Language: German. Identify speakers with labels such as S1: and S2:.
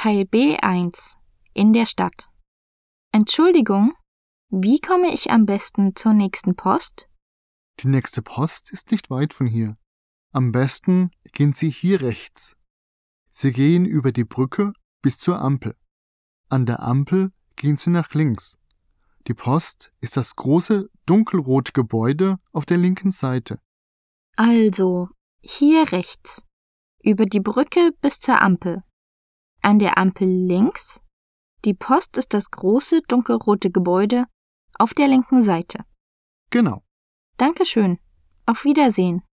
S1: Teil B1 in der Stadt. Entschuldigung, wie komme ich am besten zur nächsten Post?
S2: Die nächste Post ist nicht weit von hier. Am besten gehen Sie hier rechts. Sie gehen über die Brücke bis zur Ampel. An der Ampel gehen Sie nach links. Die Post ist das große dunkelrote Gebäude auf der linken Seite.
S1: Also, hier rechts, über die Brücke bis zur Ampel. An der Ampel links. Die Post ist das große dunkelrote Gebäude auf der linken Seite.
S2: Genau.
S1: Dankeschön. Auf Wiedersehen.